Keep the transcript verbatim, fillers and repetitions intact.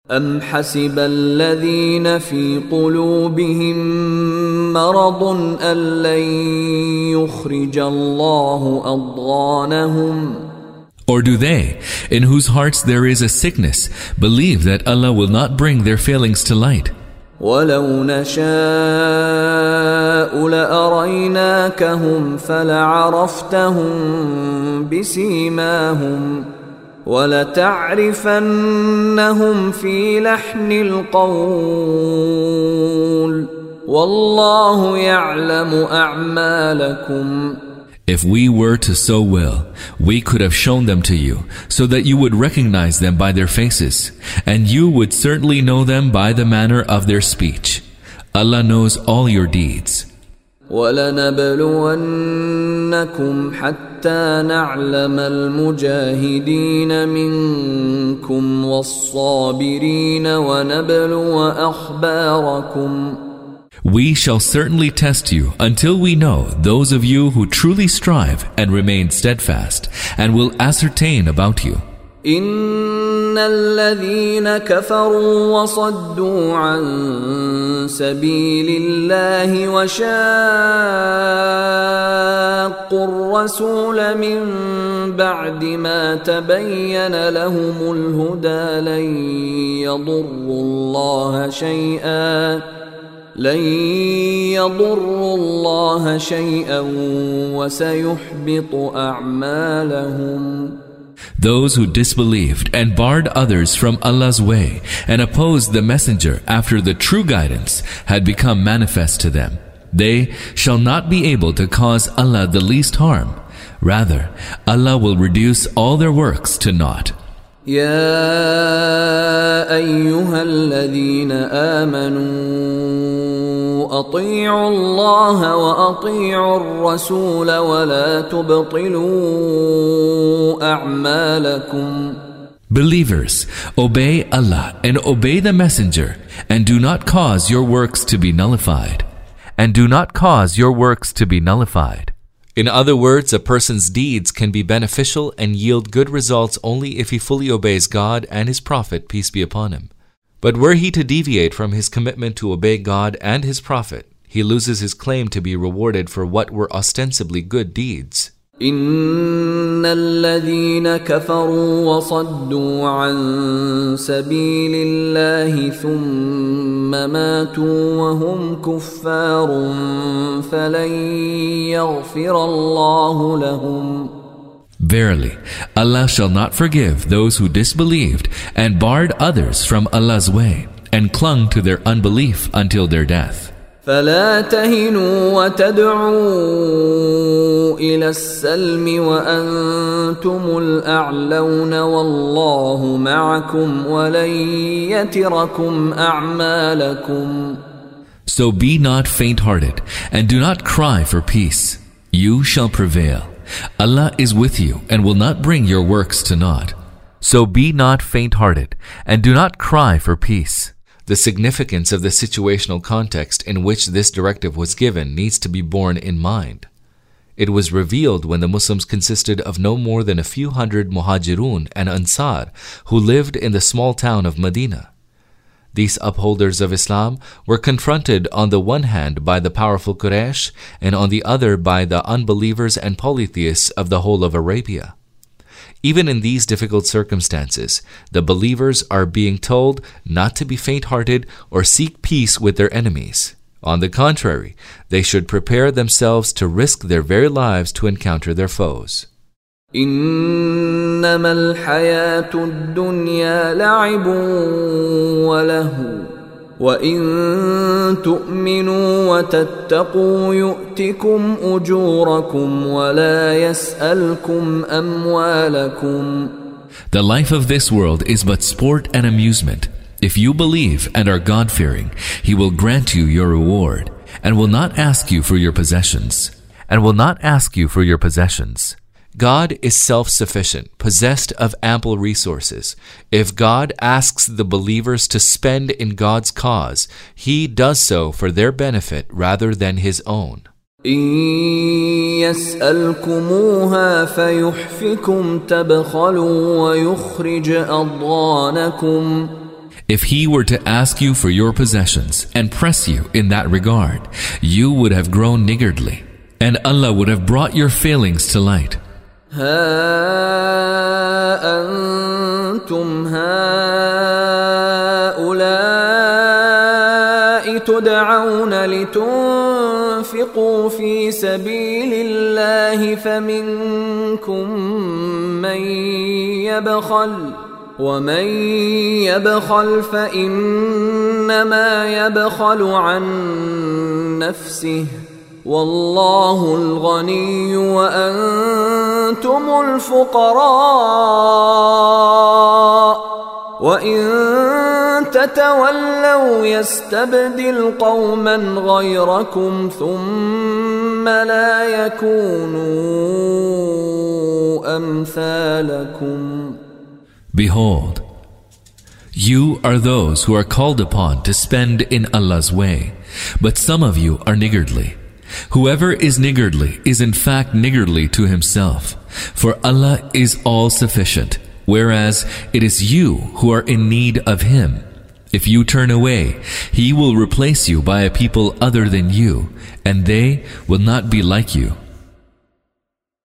أم حسب الذين في قلوبهم مرض أن لن يخرج الله أضغانهم Or do they, in whose hearts there is a sickness, believe that Allah will not bring their failings to light? ولو نشاء لأريناكهم فلعرفتهم بسيماهم ولتعرفنهم في لحن القول والله يعلم أعمالكم. If we were to so will, we could have shown them to you, so that you would recognize them by their faces, and you would certainly know them by the manner of their speech. Allah knows all your deeds. وَلَنَبْلُوَنَّكُمْ حَتَّى نَعْلَمَ الْمُجَاهِدِينَ مِنكُمْ وَالصَّابِرِينَ وَنَبْلُوَ أَخْبَارَكُمْ. We shall certainly test you until we know those of you who truly strive and remain steadfast, and will ascertain about you. إن الذين كفروا وصدوا عن سبيل الله وشاقوا الرسول من بعد ما تبين لهم الهدى لن يضروا الله شيئا لن يضروا الله شيئا وسيحبط أعمالهم. Those who disbelieved and barred others from Allah's way and opposed the messenger after the true guidance had become manifest to them, they shall not be able to cause Allah the least harm. Rather, Allah will reduce all their works to naught. يا أيها الذين آمنوا أطيعوا الله وأطيعوا الرسول ولا تبطلوا أعمالكم. Believers, obey Allah and obey the messenger, and do not cause your works to be nullified. And do not cause your works to be nullified. In other words, a person's deeds can be beneficial and yield good results only if he fully obeys God and His Prophet, peace be upon him. But were he to deviate from his commitment to obey God and His Prophet, he loses his claim to be rewarded for what were ostensibly good deeds. إن الذين كفروا وصدوا عن سبيل الله ثم ماتوا وهم كفار فلن يغفر الله لهم. Verily, Allah shall not forgive those who disbelieved and barred others from Allah's way and clung to their unbelief until their death. فلا تهنوا وتدعوا إلى السلم وأنتم الأعلون والله معكم ولن يتركم أعمالكم. So be not faint-hearted and do not cry for peace. You shall prevail. Allah is with you and will not bring your works to naught. So be not faint-hearted and do not cry for peace. The significance of the situational context in which this directive was given needs to be borne in mind. It was revealed when the Muslims consisted of no more than a few hundred Muhajirun and Ansar who lived in the small town of Medina. These upholders of Islam were confronted on the one hand by the powerful Quraysh and on the other by the unbelievers and polytheists of the whole of Arabia. Even in these difficult circumstances, the believers are being told not to be faint-hearted or seek peace with their enemies. On the contrary, they should prepare themselves to risk their very lives to encounter their foes. إنما الحياة الدنيا لعب وله وإن تؤمنوا وتتقوا يؤتكم أجوركم ولا يسألكم أموالكم. The life of this world is but sport and amusement. If you believe and are God-fearing, He will grant you your reward, and will not ask you for your possessions. And will not ask you for your possessions. God is self-sufficient, possessed of ample resources. If God asks the believers to spend in God's cause, He does so for their benefit rather than His own. إن يسألكموها فيحفكم تبخلوا ويخرج أضغانكم. If he were to ask you for your possessions and press you in that regard, you would have grown niggardly, and Allah would have brought your failings to light. ها أنتم هؤلاء تدعون لتنفقوا في سبيل الله فمنكم من يبخل ومن يبخل فإنما يبخل عن نفسه والله الغني وأنتم الفقراء وإن تتولوا يستبدل قوما غيركم ثم لا يكونوا أمثالكم. Behold, you are those who are called upon to spend in Allah's way, but some of you are niggardly. Whoever is niggardly is in fact niggardly to himself, for Allah is all-sufficient, whereas it is you who are in need of Him. If you turn away, He will replace you by a people other than you, and they will not be like you.